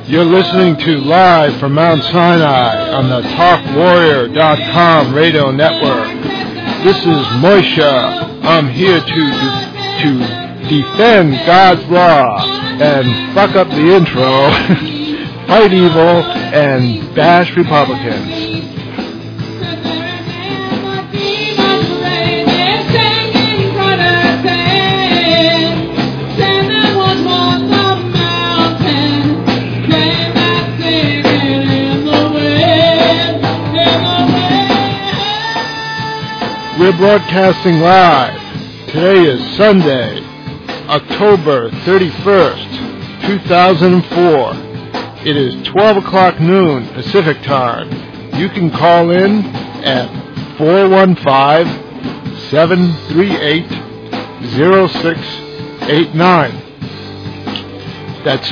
You're listening to Live from Mount Sinai on the TalkWarrior.com radio network. This is Moshe. I'm here to defend God's law and fuck up the intro, fight evil, and bash Republicans. We're broadcasting live. Today is Sunday, October 31st, 2004. It is 12 o'clock noon Pacific time. You can call in at 415-738-0689. That's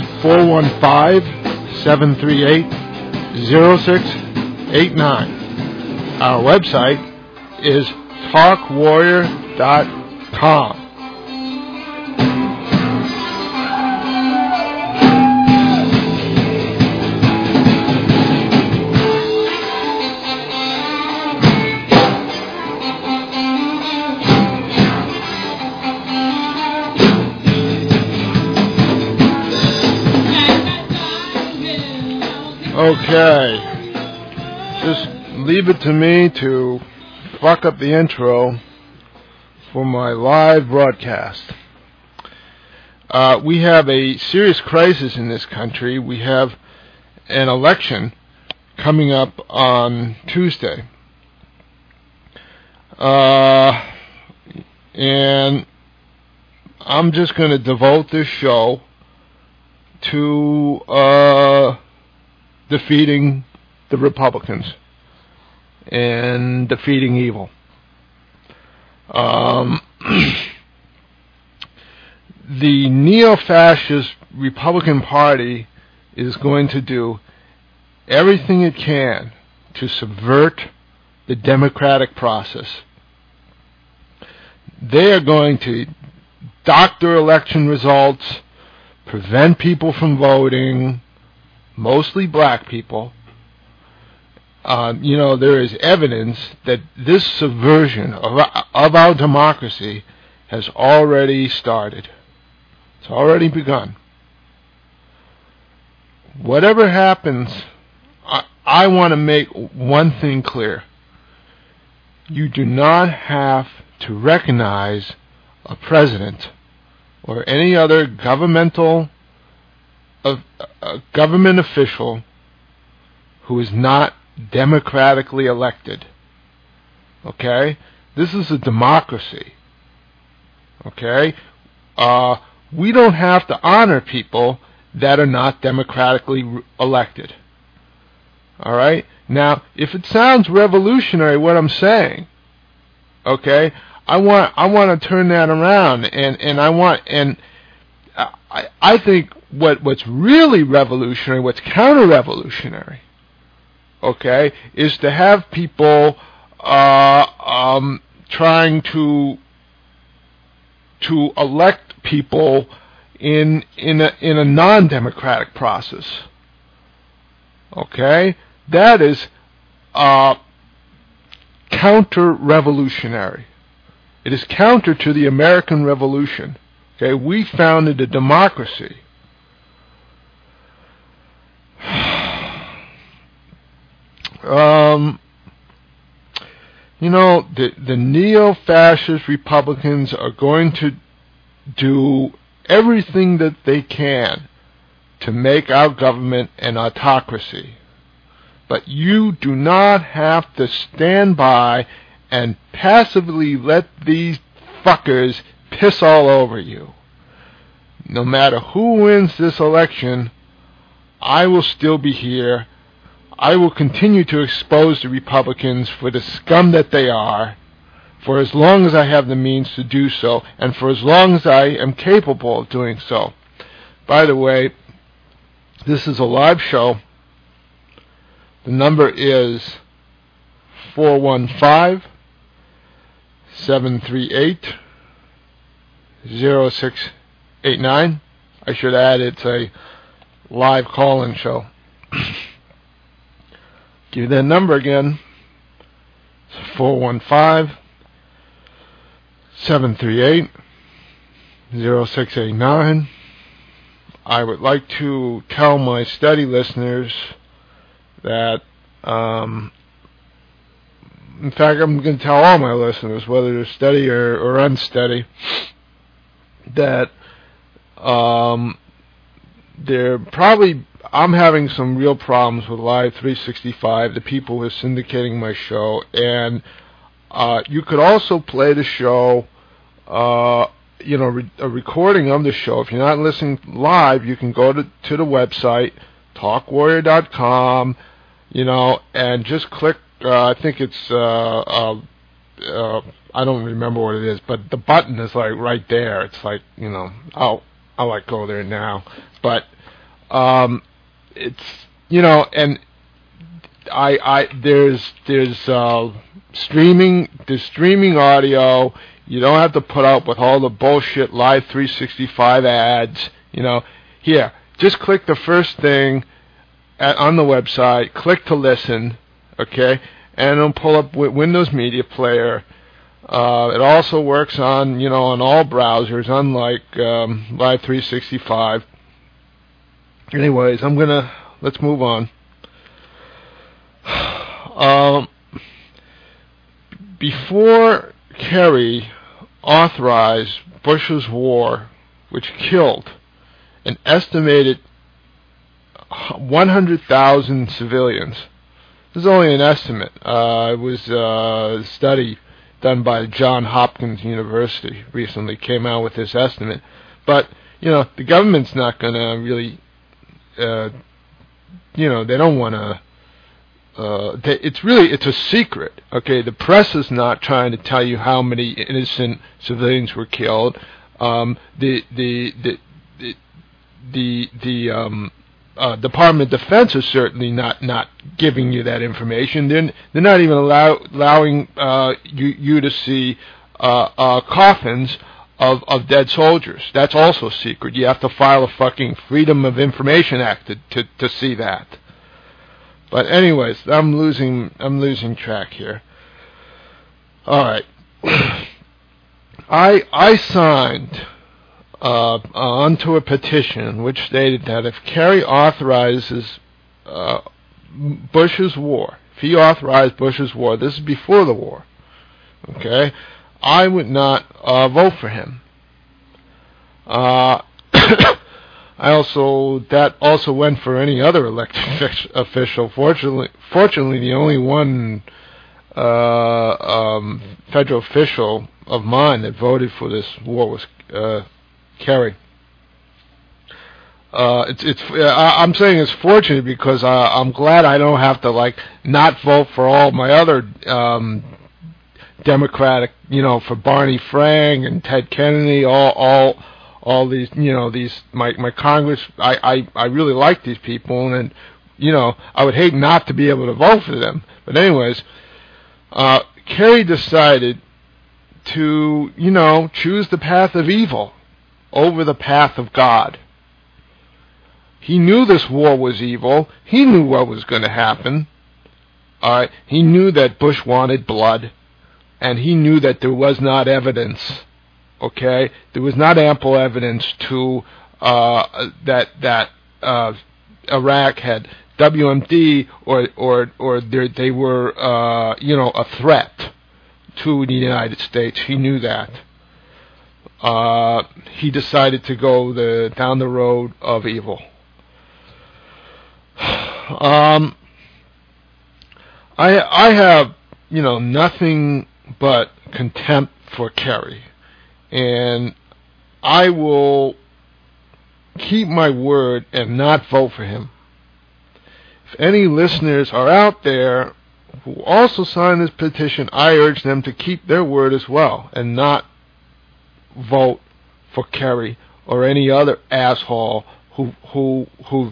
415-738-0689. Our website is TalkWarrior.com. Okay, just leave it to me to fuck up the intro for my live broadcast. We have a serious crisis in this country. We have an election coming up on Tuesday. And I'm just going to devote this show to defeating the Republicans and defeating evil. The neo-fascist Republican Party is going to do everything it can to subvert the democratic process. They are going to doctor election results, prevent people from voting, mostly black people. There is evidence that this subversion of our democracy has already started. It's already begun. Whatever happens, I want to make one thing clear. You do not have to recognize a president or any other government official who is not democratically elected. Okay? This is a democracy. Okay? We don't have to honor people that are not democratically elected. Alright? Now, if it sounds revolutionary what I'm saying, okay, I want to turn that around, and I think what's really revolutionary, what's counter-revolutionary, okay, is to have people trying to elect people in a non-democratic process. Okay, that is counter-revolutionary. It is counter to the American Revolution. Okay, we founded a democracy. The neo-fascist Republicans are going to do everything that they can to make our government an autocracy. But you do not have to stand by and passively let these fuckers piss all over you. No matter who wins this election, I will still be here. I will continue to expose the Republicans for the scum that they are, for as long as I have the means to do so, and for as long as I am capable of doing so. By the way, this is a live show. The number is 415-738-0689. I should add it's a live call-in show. Give you that number again. It's 415-738-0689. I would like to tell my steady listeners that, in fact, I'm going to tell all my listeners, whether they're steady or unsteady, that I'm having some real problems with Live 365, the people who are syndicating my show, and you could also play the show, a recording of the show. If you're not listening live, you can go to the website, talkwarrior.com, and just click, I think it's, I don't remember what it is, but the button is like right there. It's like, I'll like go there now, but it's, and there's streaming audio. You don't have to put up with all the bullshit Live 365 ads. Here, just click the first thing on the website, click to listen, okay, and it'll pull up with Windows Media Player. It also works on, on all browsers, unlike Live 365. Anyways, let's move on. Before Kerry authorized Bush's war, which killed an estimated 100,000 civilians. This is only an estimate. It was a study done by Johns Hopkins University recently came out with this estimate. But, the government's not going to really, they don't want to, it's a secret, okay? The press is not trying to tell you how many innocent civilians were killed. The Department of Defense is certainly not giving you that information. They're not even allowing you to see coffins of dead soldiers. That's also secret. You have to file a fucking Freedom of Information Act to see that. But anyways, I'm losing track here. All right, I signed onto a petition which stated that if Kerry authorizes Bush's war, if he authorized Bush's war, this is before the war, okay, I would not vote for him. That also went for any other elected official. Fortunately, the only one federal official of mine that voted for this war was Kerry. I'm saying it's fortunate because I'm glad I don't have to not vote for all my other Democratic, for Barney Frank and Ted Kennedy, all these, my Congress. I really like these people, and I would hate not to be able to vote for them. But anyways, Kerry decided to, choose the path of evil over the path of God. He knew this war was evil. He knew what was going to happen. He knew that Bush wanted blood, and he knew that there was not evidence. Okay, there was not ample evidence to that Iraq had WMD or they were a threat to the United States. He knew that. He decided to go down the road of evil. I have nothing but contempt for Kerry, and I will keep my word and not vote for him. If any listeners are out there who also sign this petition, I urge them to keep their word as well and not vote for Kerry or any other asshole who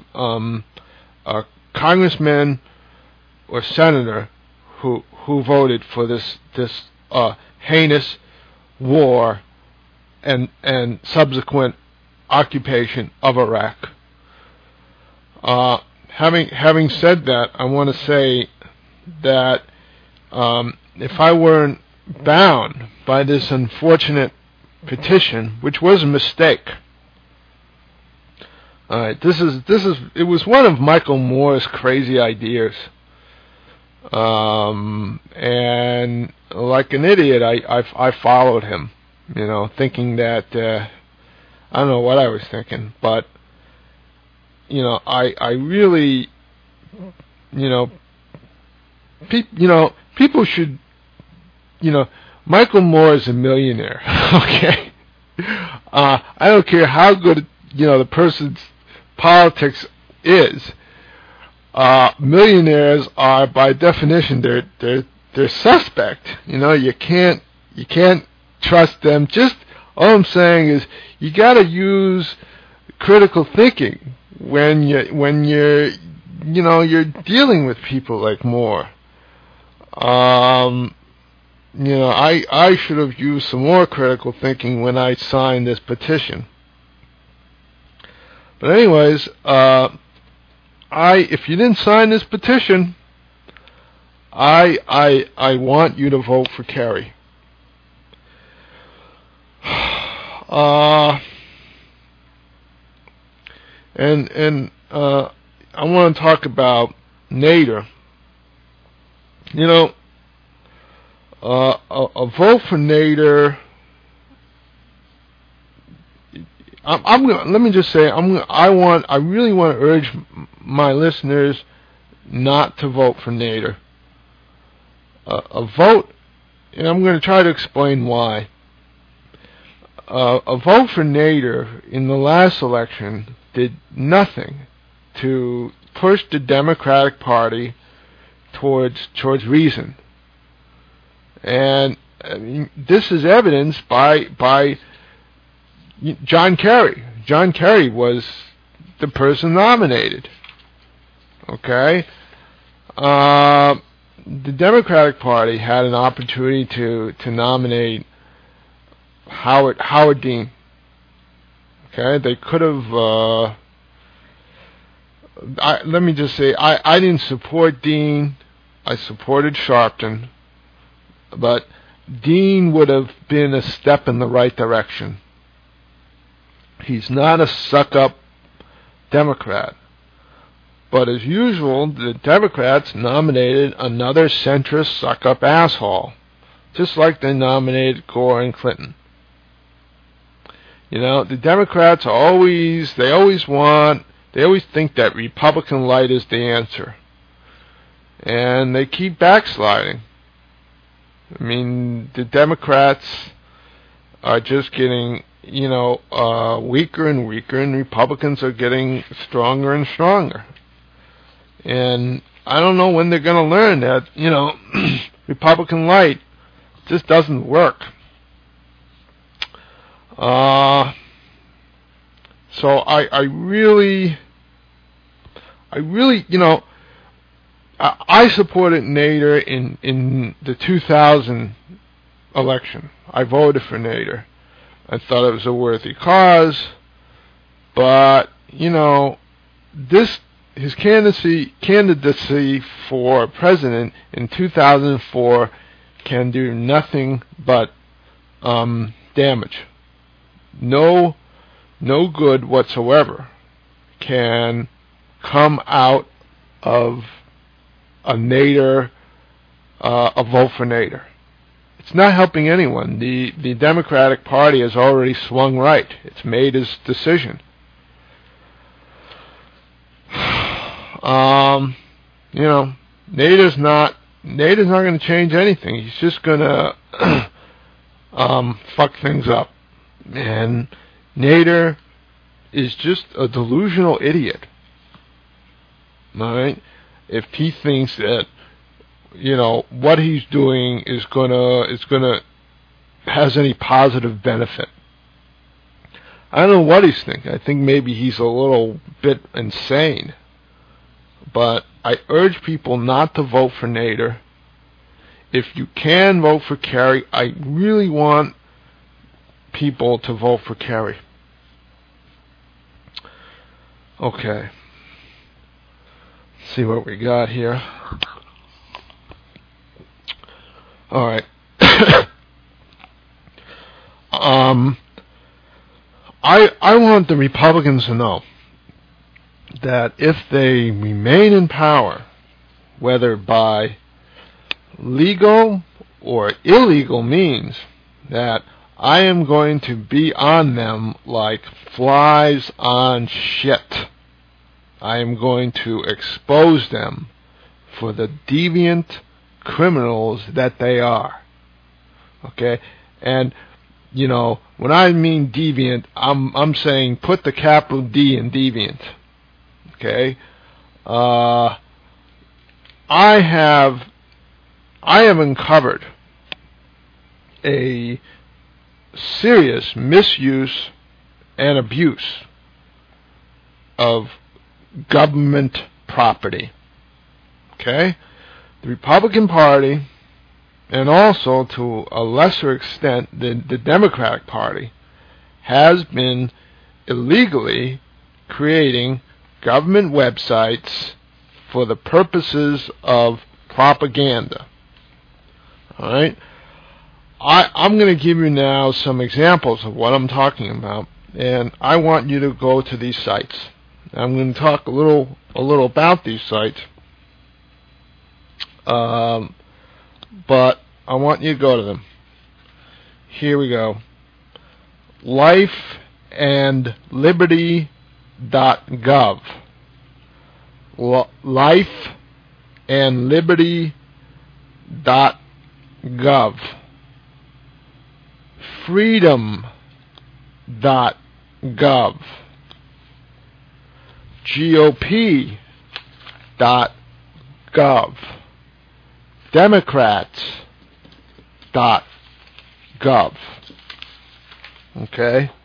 congressman or senator who voted for this heinous war and subsequent occupation of Iraq. Having said that, I want to say that if I weren't bound by this unfortunate petition, which was a mistake. All right, it was one of Michael Moore's crazy ideas. And like an idiot, I followed him, thinking that, I don't know what I was thinking, but, I really, people should, Michael Moore is a millionaire, okay? I don't care how good, the person's politics is. Millionaires are, by definition, they're suspect. You can't trust them. Just all I'm saying is you got to use critical thinking when you're dealing with people like Moore. I should have used some more critical thinking when I signed this petition. But anyways, if you didn't sign this petition, I want you to vote for Kerry. And I want to talk about Nader. A vote for Nader. Let me just say, I really want to urge my listeners not to vote for Nader. A vote, and I'm going to try to explain why. A vote for Nader in the last election did nothing to push the Democratic Party towards reason. And I mean, this is evidenced by John Kerry. John Kerry was the person nominated. Okay? The Democratic Party had an opportunity to nominate Howard Dean. Okay? They could have... let me just say, I didn't support Dean. I supported Sharpton. But Dean would have been a step in the right direction. He's not a suck-up Democrat. But as usual, the Democrats nominated another centrist suck-up asshole, just like they nominated Gore and Clinton. The Democrats always think that Republican light is the answer. And they keep backsliding. I mean, the Democrats are just getting, weaker and weaker, and Republicans are getting stronger and stronger. And I don't know when they're going to learn that, Republican light just doesn't work. So I really, I supported Nader in the 2000 election. I voted for Nader. I thought it was a worthy cause, but his candidacy for president in 2004 can do nothing but damage. No good whatsoever can come out of a vote for Nader. It's not helping anyone. The Democratic Party has already swung right. It's made its decision. Nader's not going to change anything. He's just going to fuck things up. And Nader is just a delusional idiot. All right? If he thinks that what he's doing is gonna has any positive benefit. I don't know what he's thinking. I think maybe he's a little bit insane. But I urge people not to vote for Nader. If you can vote for Kerry, I really want people to vote for Kerry. Okay. see what we got here. All right. I want the Republicans to know that if they remain in power, whether by legal or illegal means, that I am going to be on them like flies on shit. I am going to expose them for the deviant criminals that they are. Okay? And, you know, when I mean deviant, I'm saying put the capital D in deviant. Okay? I have uncovered a serious misuse and abuse of government property. Okay? The Republican Party, and also to a lesser extent the Democratic Party, has been illegally creating government websites for the purposes of propaganda. All right? I'm going to give you now some examples of what I'm talking about, and I want you to go to these sites. I'm going to talk a little about these sites, but I want you to go to them. Here we go. lifeandliberty.gov. lifeandliberty.gov. freedom.gov. GOP.gov. Democrats.gov. Okay?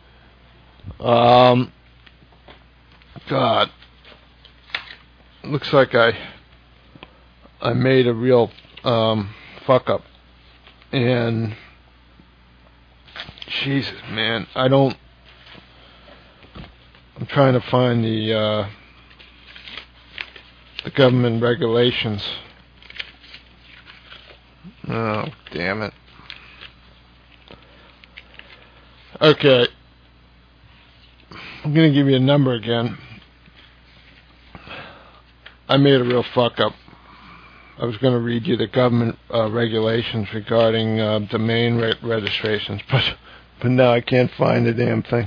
God. Looks like I made a real fuck up. And Jesus, man, I'm trying to find the government regulations. Oh, damn it. Okay. I'm going to give you a number again. I made a real fuck up. I was going to read you the government regulations regarding domain registrations, but now I can't find the damn thing.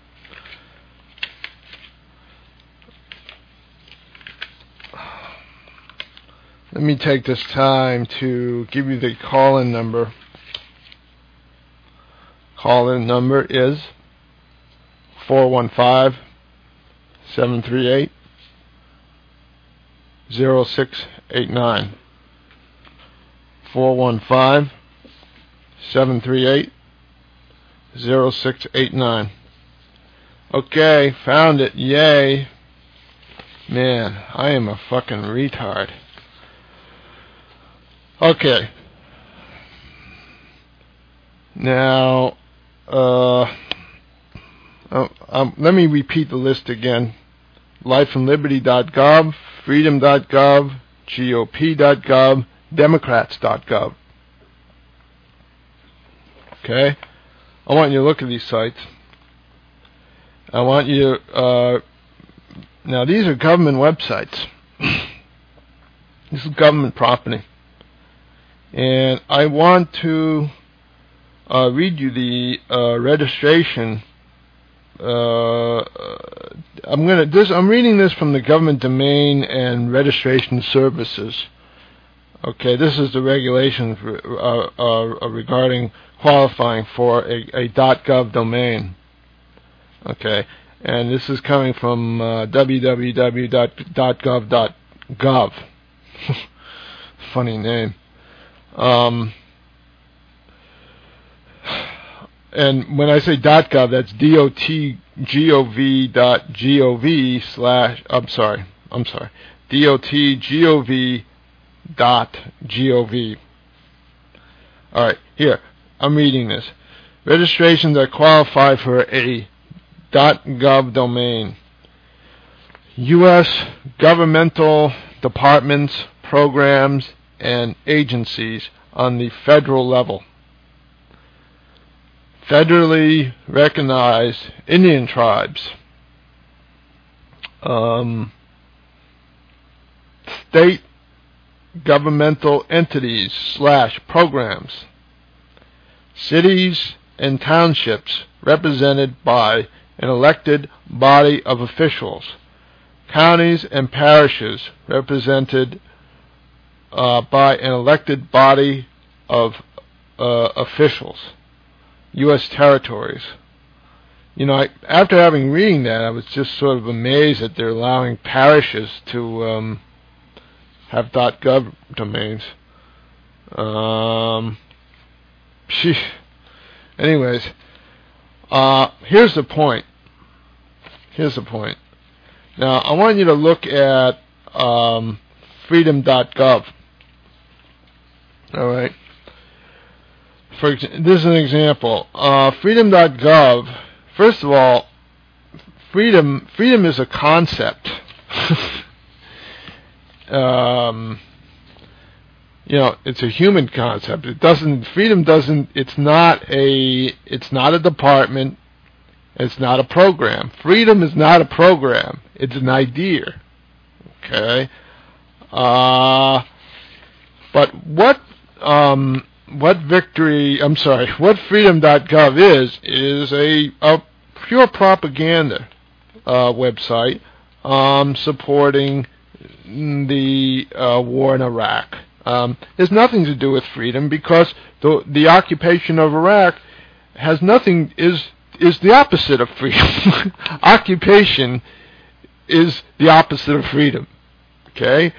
Let me take this time to give you the call-in number. Call-in number is 415-738-0689. 415-738-0689. Okay, found it. Yay. Man, I am a fucking retard. Okay. Now, let me repeat the list again. lifeandliberty.gov, freedom.gov, GOP.gov, Democrats.gov. Okay? I want you to look at these sites. I want you to... now, these are government websites. This is government property. And I want to read you the registration. I'm reading this from the Government Domain and Registration Services. Okay, this is the regulations regarding qualifying for a .gov domain. Okay, and this is coming from www.gov.gov. Funny name. And when I say .gov, that's dotgov.gov/ I'm sorry, dotgov.gov. All right, here, I'm reading this. Registrations that qualify for a .gov domain. U.S. governmental departments, programs, and agencies on the federal level. Federally recognized Indian tribes, state governmental entities / programs, cities and townships represented by an elected body of officials, counties and parishes represented by an elected body of officials, U.S. territories. You know, after reading that, I was just sort of amazed that they're allowing parishes to have .gov domains. Anyways, here's the point. Now, I want you to look at freedom.gov. All right. This is an example. Freedom.gov. First of all, freedom is a concept. You know, it's a human concept. It's not a department. It's not a program. Freedom is not a program. It's an idea. Okay. But what freedom.gov is a pure propaganda website supporting the war in Iraq. There's nothing to do with freedom, because the occupation of Iraq has nothing, is the opposite of freedom. Occupation is the opposite of freedom. Okay?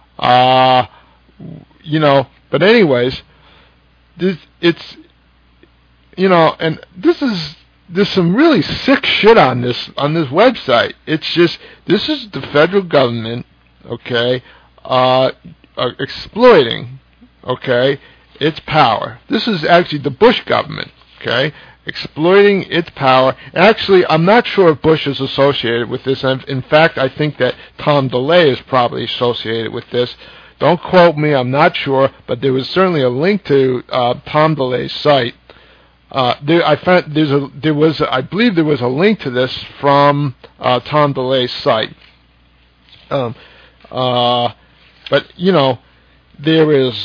You know, but anyways, it's, you know, and there's some really sick shit on this website. It's just, this is the federal government, okay, exploiting, okay, its power. This is actually the Bush government, okay, exploiting its power. Actually, I'm not sure if Bush is associated with this. In fact, I think that Tom DeLay is probably associated with this. Don't quote me, I'm not sure, but there was certainly a link to Tom DeLay's site. I believe there was a link to this from Tom DeLay's site. But you know, there is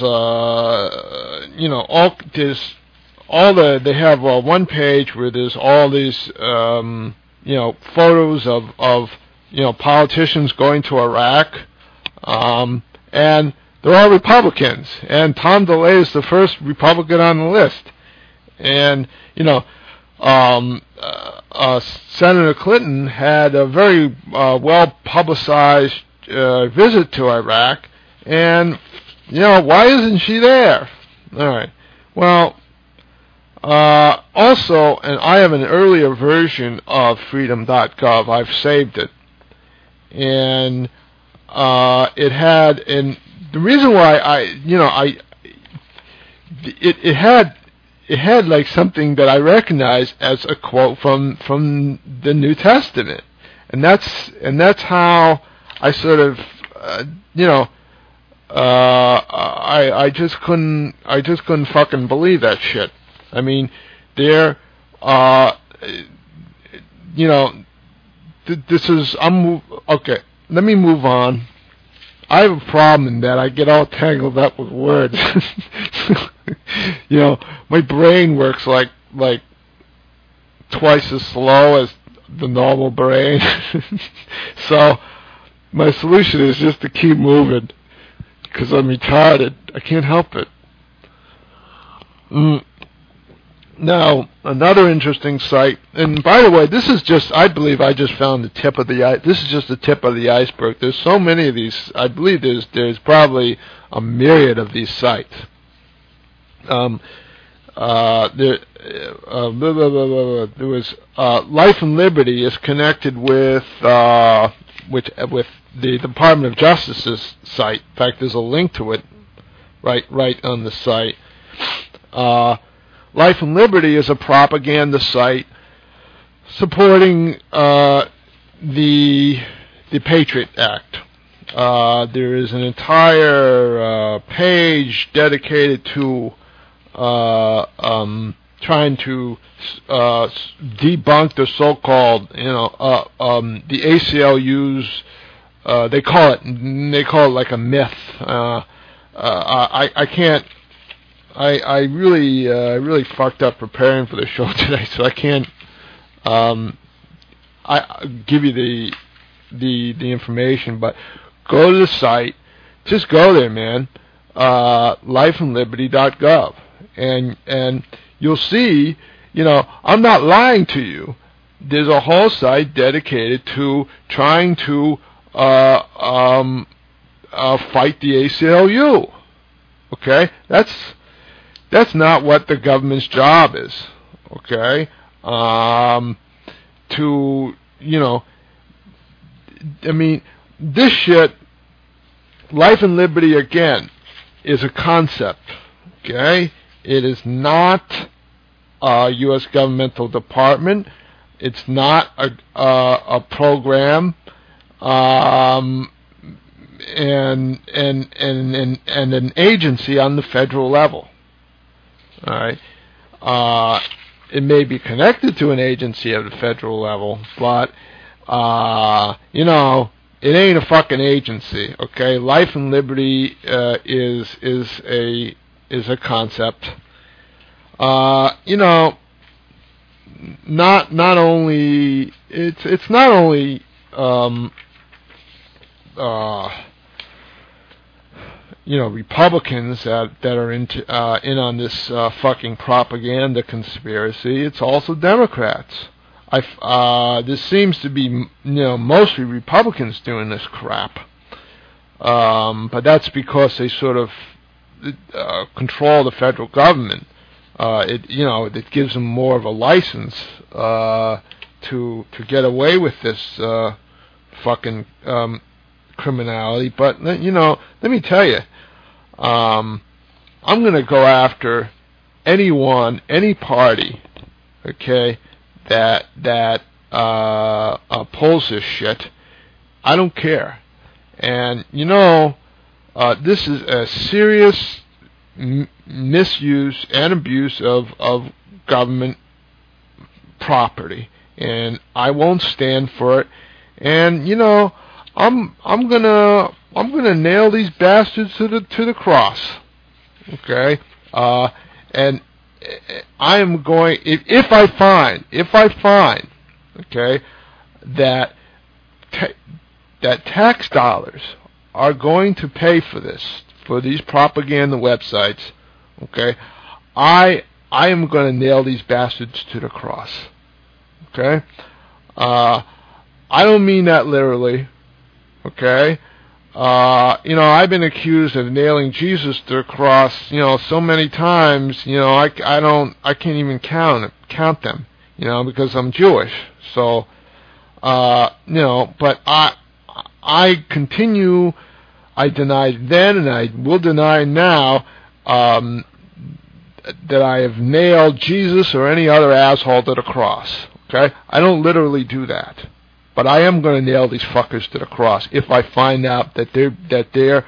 they have one page where there's all these photos of politicians going to Iraq, and they're all Republicans, and Tom DeLay is the first Republican on the list. And Senator Clinton had a very well publicized visit to Iraq, and why isn't she there? All right. Well, also, and I have an earlier version of freedom.gov. I've saved it, and it had, and the reason why it had like something that I recognize as a quote from the New Testament, and that's how I sort of I just couldn't fucking believe that shit. I mean, this is, okay, let me move on. I have a problem in that I get all tangled up with words. My brain works like twice as slow as the normal brain. So my solution is just to keep moving, because I'm retarded. I can't help it. Now, another interesting site, and by the way, this is just, I believe I just found the tip of the this is just the tip of the iceberg. There's so many of these. I believe there's probably a myriad of these sites. There was Life and Liberty is connected with the Department of Justice's site. In fact, there's a link to it right on the site. Life and Liberty is a propaganda site supporting the Patriot Act. There is an entire page dedicated to trying to debunk the so-called, the ACLU's. They call it like a myth. I can't. I really fucked up preparing for the show today, so I can't. I give you the information, but go to the site. Just go there, man. lifeandliberty.gov, and you'll see. I'm not lying to you. There's a whole site dedicated to trying to fight the ACLU. Okay, that's not what the government's job is. Okay, this shit, Life and Liberty, again, is a concept. Okay, it is not a U.S. governmental department. It's not a program, and an agency on the federal level. All right, it may be connected to an agency at the federal level, but it ain't a fucking agency. Okay, Life and Liberty is a concept. Not only it's not only Republicans that are in on this fucking propaganda conspiracy. It's also Democrats. This seems to be mostly Republicans doing this crap, but that's because they sort of control the federal government. It gives them more of a license to get away with this fucking criminality. But let me tell you, I'm going to go after anyone, any party, okay, that pulls this shit. I don't care. And this is a serious misuse and abuse of government property, and I won't stand for it. And I'm gonna nail these bastards to the cross. Okay, and I am going, if I find, okay, that tax dollars are going to pay for this, for these propaganda websites, okay, I am going to nail these bastards to the cross. Okay, I don't mean that literally. Okay, I've been accused of nailing Jesus to the cross, so many times, I can't even count them, because I'm Jewish. So, but I continue. I denied then, and I will deny now, that I have nailed Jesus or any other asshole to the cross. Okay, I don't literally do that. But I am going to nail these fuckers to the cross if I find out that they're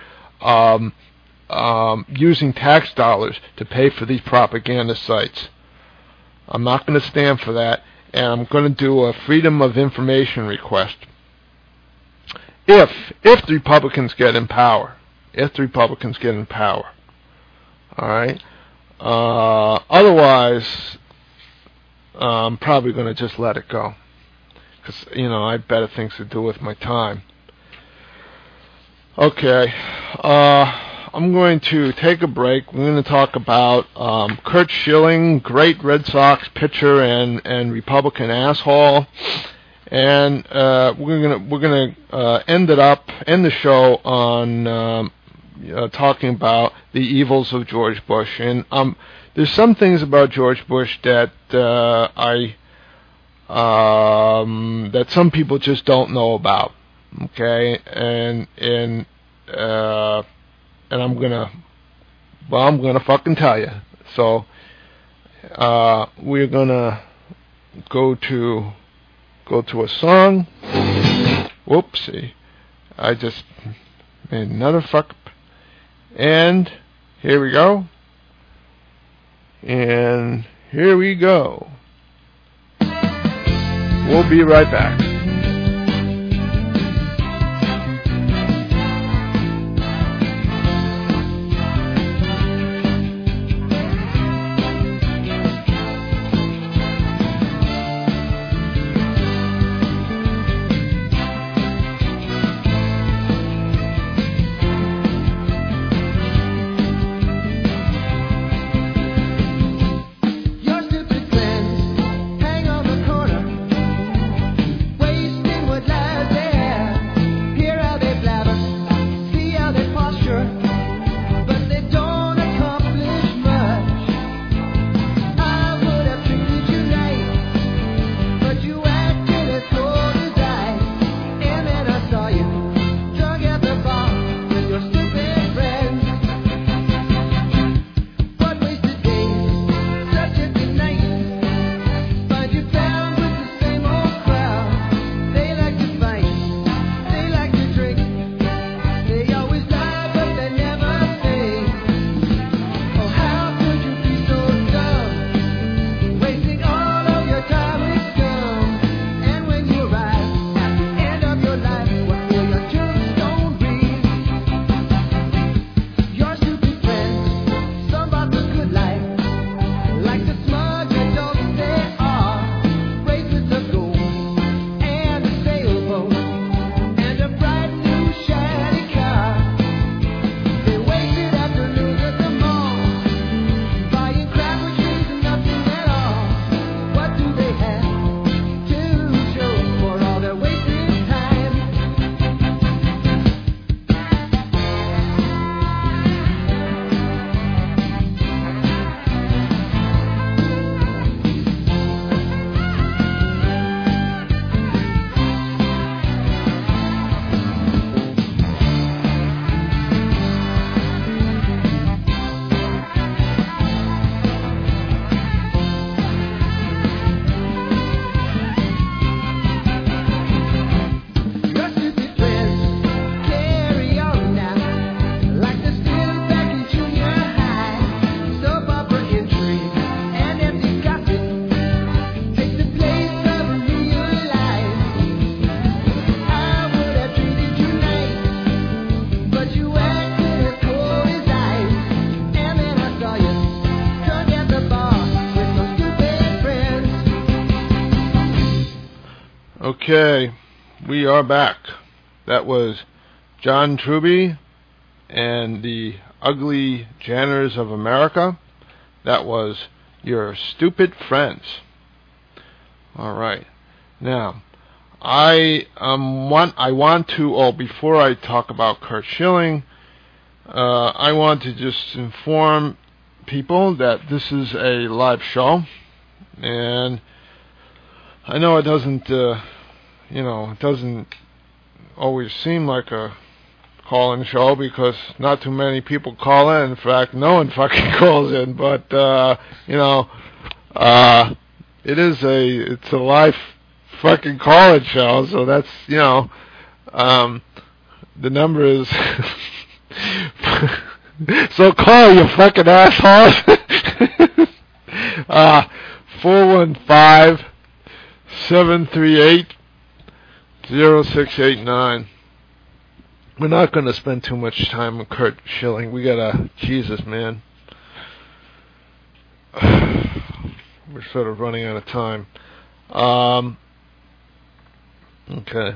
using tax dollars to pay for these propaganda sites. I'm not going to stand for that, and I'm going to do a Freedom of Information request. If the Republicans get in power, all right. Otherwise, I'm probably going to just let it go. Because, I have better things to do with my time. Okay, I'm going to take a break. We're going to talk about Curt Schilling, great Red Sox pitcher and Republican asshole, and we're gonna end the show on talking about the evils of George Bush. And there's some things about George Bush that that some people just don't know about, okay, and I'm gonna fucking tell you. So we're gonna go to a song. Whoopsie, I just Made another fuck up. And here we go. And here we go. We'll be right back. Okay, we are back. That was John Truby and the Ugly Janitors of America. That was Your Stupid Friends. All right. Now, I want to, before I talk about Curt Schilling, I want to just inform people that this is a live show, and I know it doesn't, it doesn't always seem like a call-in show because not too many people call in. In fact, no one fucking calls in. But it's a live fucking call-in show. So that's the number is. So call, you fucking assholes. 415-738-0689. We're not going to spend too much time on Curt Schilling. We gotta, Jesus, man. We're sort of running out of time. Okay.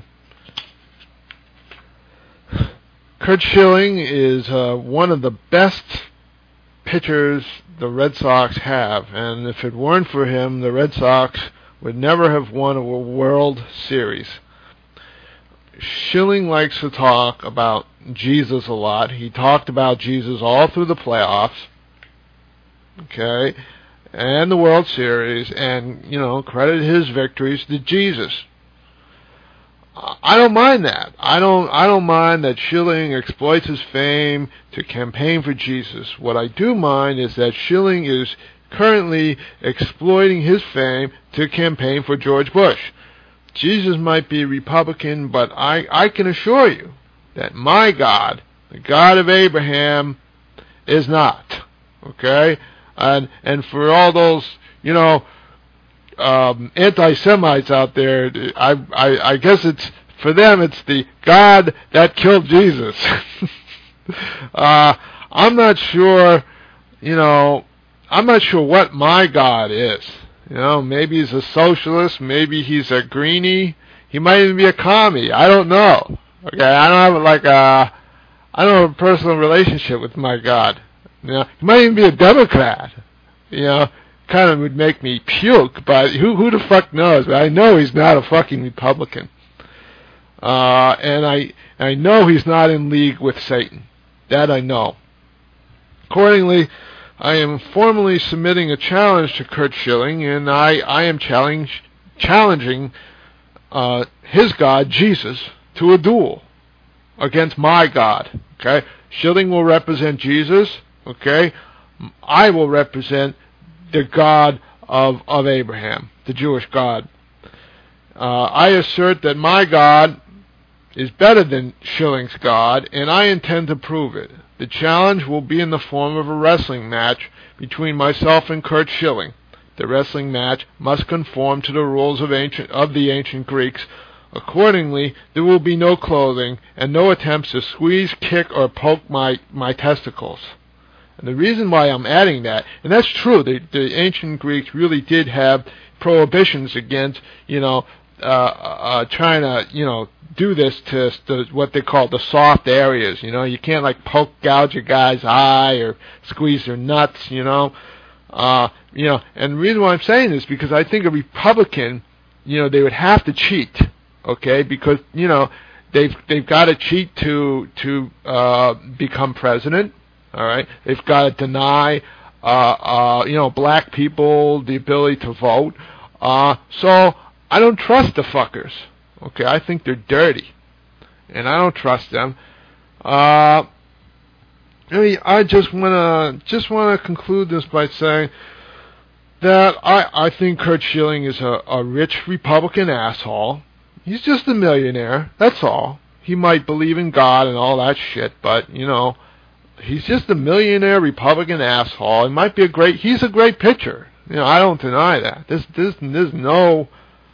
Curt Schilling is one of the best pitchers the Red Sox have, and if it weren't for him, the Red Sox would never have won a World Series. Schilling likes to talk about Jesus a lot. He talked about Jesus all through the playoffs, okay, and the World Series, and, credited his victories to Jesus. I don't mind that. I don't mind that Schilling exploits his fame to campaign for Jesus. What I do mind is that Schilling is currently exploiting his fame to campaign for George Bush. Jesus might be Republican, but I can assure you that my God, the God of Abraham, is not. Okay? And for all those, anti-Semites out there, I guess it's, for them, it's the God that killed Jesus. I'm not sure, I'm not sure what my God is. Maybe he's a socialist, maybe he's a greenie, he might even be a commie. I don't know. Okay, I don't have I don't have a personal relationship with my God. He might even be a Democrat. Kind of would make me puke, but who the fuck knows? But I know he's not a fucking Republican. And I know he's not in league with Satan. That I know. Accordingly, I am formally submitting a challenge to Curt Schilling, and I am challenging his God, Jesus, to a duel against my God. Okay? Schilling will represent Jesus. Okay? I will represent the God of Abraham, the Jewish God. I assert that my God is better than Schilling's God, and I intend to prove it. The challenge will be in the form of a wrestling match between myself and Curt Schilling. The wrestling match must conform to the rules of the ancient Greeks. Accordingly, there will be no clothing and no attempts to squeeze, kick, or poke my testicles. And the reason why I'm adding that, and that's true, the ancient Greeks really did have prohibitions against, trying to, do this to what they call the soft areas. You can't gouge a guy's eye or squeeze their nuts. And the reason why I'm saying this is because I think a Republican, they would have to cheat, okay? Because they've got to cheat to become president. All right, they've got to deny black people the ability to vote. So I don't trust the fuckers. Okay, I think they're dirty, and I don't trust them. I just wanna conclude this by saying that I think Curt Schilling is a rich Republican asshole. He's just a millionaire. That's all. He might believe in God and all that shit, but he's just a millionaire Republican asshole. He's a great pitcher. I don't deny that. There's no.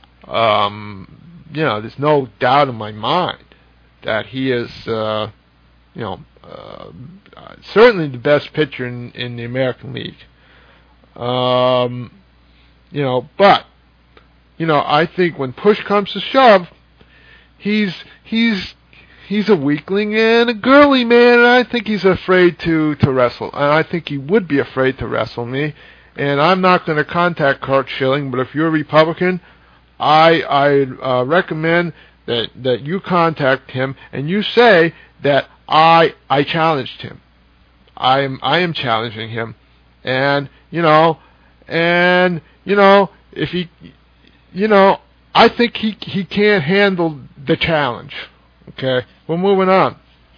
There's no doubt in my mind that he is, certainly the best pitcher in the American League. But, I think when push comes to shove, he's a weakling and a girly man, and I think he's afraid to wrestle. And I think he would be afraid to wrestle me. And I'm not going to contact Curt Schilling, but if you're a Republican, I recommend that you contact him and you say that I challenged him. I am challenging him, and if he, I think he can't handle the challenge. Okay, we're moving on.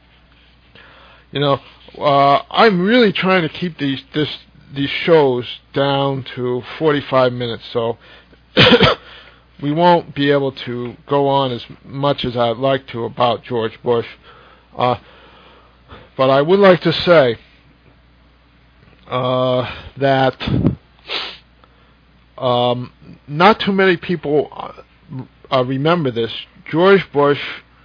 I'm really trying to keep these shows down to 45 minutes, so. We won't be able to go on as much as I'd like to about George Bush. But I would like to say that not too many people remember this. George Bush,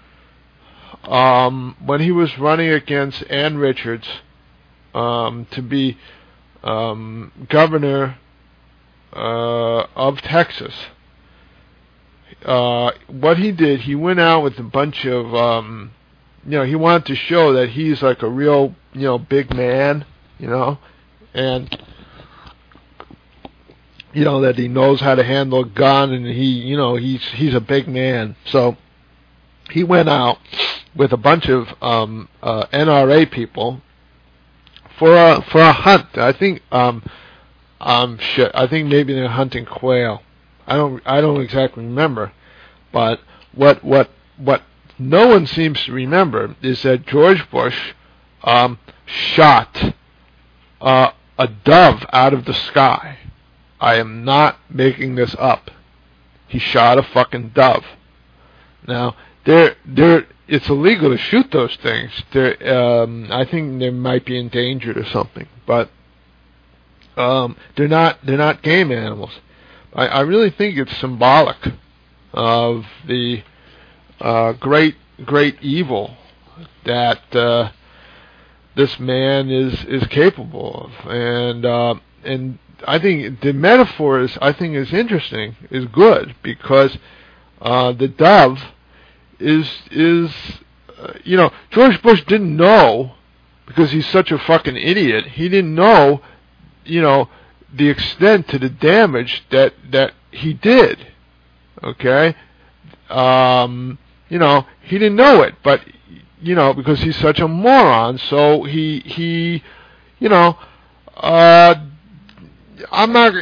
when he was running against Ann Richards to be governor of Texas, what he did, he went out with a bunch of, he wanted to show that he's like a real, big man, and, that he knows how to handle a gun, and he's a big man. So he went out with a bunch of NRA people for a hunt. I think I think maybe they're hunting quail. I don't exactly remember, but what no one seems to remember is that George Bush shot a dove out of the sky. I am not making this up. He shot a fucking dove. Now, it's illegal to shoot those things. I think they might be endangered or something, but they're not game animals. I really think it's symbolic of the great evil that this man is capable of, and I think the metaphor is interesting, is good, because the dove is George Bush didn't know, because he's such a fucking idiot. He didn't know, the extent to the damage that he did. Okay, he didn't know it, but because he's such a moron. So he I'm not,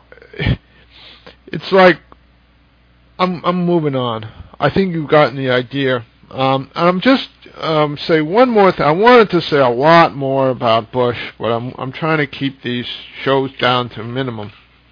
it's like I'm moving on. I think you've gotten the idea. And I'm just say one more thing. I wanted to say a lot more about Bush, but I'm trying to keep these shows down to a minimum.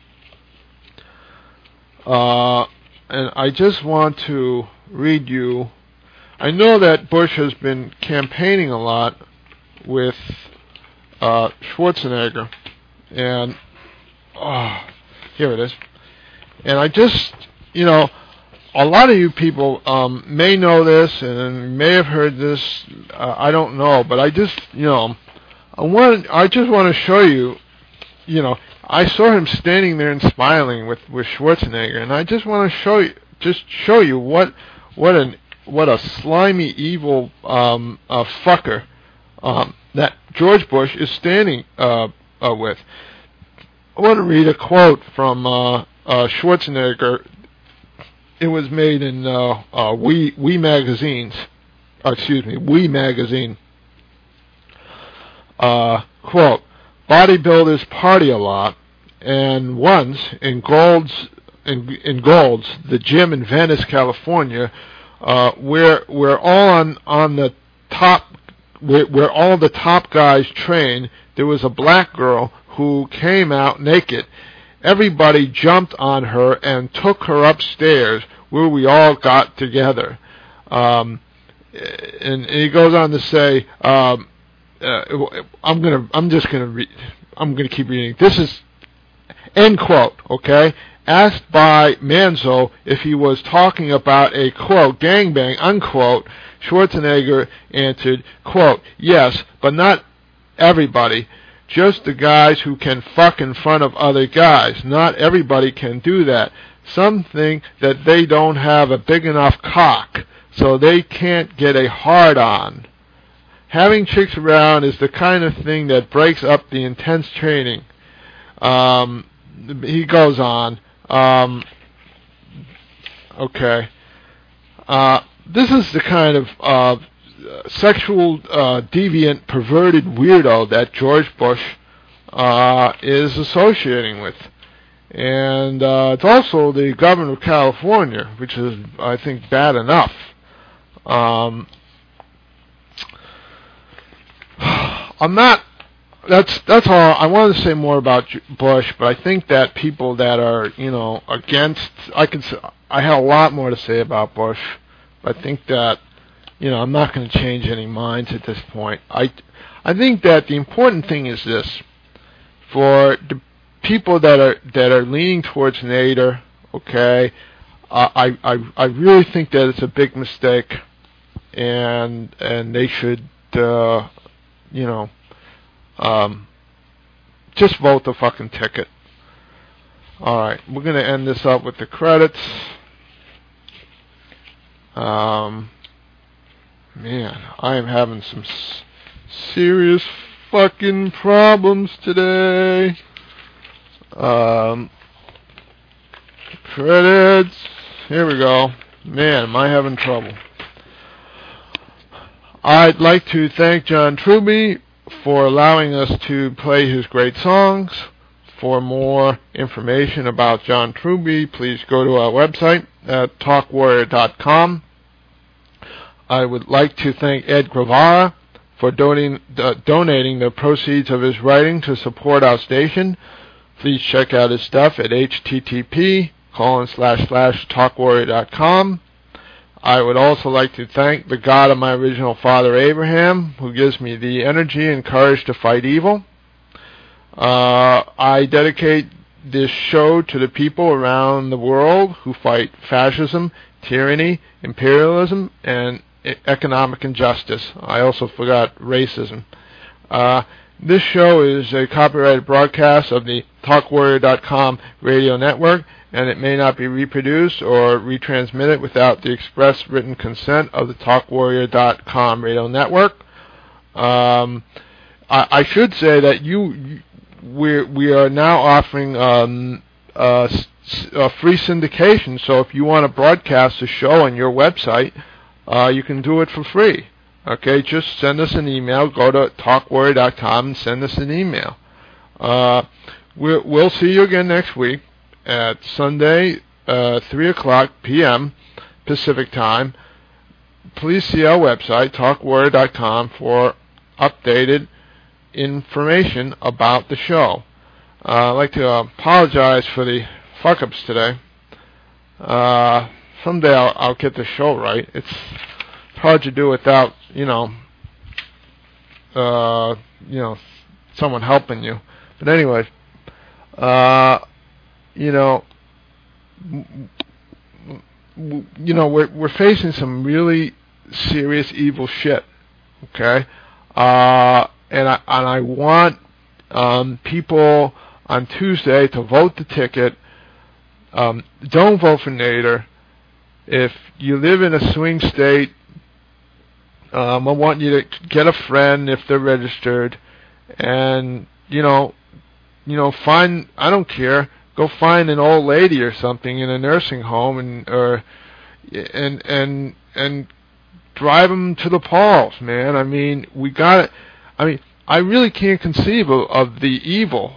And I just want to read you. I know that Bush has been campaigning a lot with Schwarzenegger, and here it is. And I just, a lot of you people may know this and may have heard this. I don't know, but I just, I just want to show you. I saw him standing there and smiling with Schwarzenegger, and I just want to show you what a slimy, evil fucker that George Bush is standing with. I want to read a quote from Schwarzenegger. It was made in We Magazine. Quote: bodybuilders party a lot, and once in Gold's, the gym in Venice, California, where all on the top, where all the top guys train, there was a black girl who came out naked. Everybody jumped on her and took her upstairs, where we all got together. And he goes on to say, I'm gonna keep reading. This is end quote. Okay. Asked by Manzo if he was talking about a quote gangbang unquote, Schwarzenegger answered, quote, yes, but not everybody. Just the guys who can fuck in front of other guys. Not everybody can do that. Some think that they don't have a big enough cock, so they can't get a hard-on. Having chicks around is the kind of thing that breaks up the intense training. He goes on. Okay. This is the kind of sexual deviant, perverted weirdo that George Bush is associating with. And it's also the governor of California, which is, I think, bad enough. That's all. I wanted to say more about Bush, but I think that people that are, against, I have a lot more to say about Bush, but I think that, I'm not going to change any minds at this point. I think that the important thing is this: for the people that are leaning towards Nader, okay, I really think that it's a big mistake, and they should, just vote the fucking ticket. All right, we're going to end this up with the credits. Man, I am having some serious fucking problems today. Credits. Here we go. Man, am I having trouble. I'd like to thank John Truby for allowing us to play his great songs. For more information about John Truby, please go to our website at talkwarrior.com. I would like to thank Ed Gravara for donating the proceeds of his writing to support our station. Please check out his stuff at http://talkwarrior.com. I would also like to thank the God of my original father Abraham, who gives me the energy and courage to fight evil. I dedicate this show to the people around the world who fight fascism, tyranny, imperialism, and economic injustice. I also forgot racism. This show is a copyrighted broadcast of the TalkWarrior.com radio network, and it may not be reproduced or retransmitted without the express written consent of the TalkWarrior.com radio network. I should say that we are now offering a free syndication, so if you want to broadcast the show on your website, you can do it for free. Okay, just send us an email. Go to TalkWarrior.com and send us an email. We'll see you again next week at Sunday, 3 o'clock p.m. Pacific Time. Please see our website, TalkWarrior.com, for updated information about the show. I'd like to apologize for the fuck-ups today. Someday I'll get the show right. It's hard to do without, someone helping you. But anyway, we're facing some really serious evil shit. Okay, and I want people on Tuesday to vote the ticket. Don't vote for Nader. If you live in a swing state, I want you to get a friend if they're registered, and find, I don't care, go find an old lady or something in a nursing home and drive them to the polls, man. I mean, I really can't conceive of the evil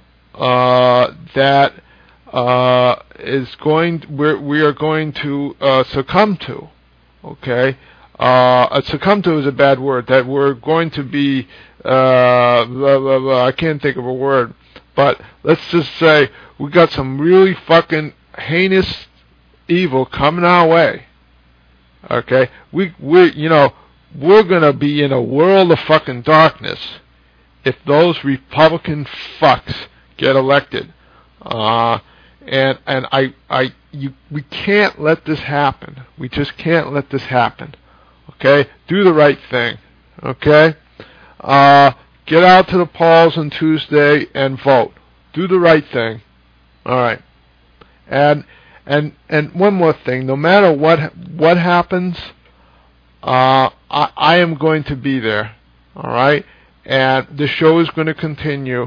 that we are going to succumb to. Okay, succumb to is a bad word. That we're going to be I can't think of a word, but let's just say we got some really fucking heinous evil coming our way. Okay, we're gonna be in a world of fucking darkness if those Republican fucks get elected. We can't let this happen. We just can't let this happen. Okay, do the right thing. Okay, get out to the polls on Tuesday and vote. Do the right thing. All right, and one more thing. No matter what happens, I am going to be there. All right, and the show is going to continue.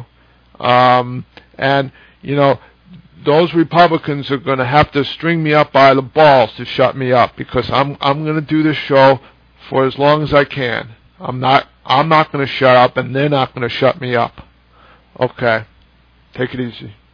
Those Republicans are going to have to string me up by the balls to shut me up, because I'm going to do this show for as long as I can. I'm not going to shut up, and they're not going to shut me up. Okay, take it easy.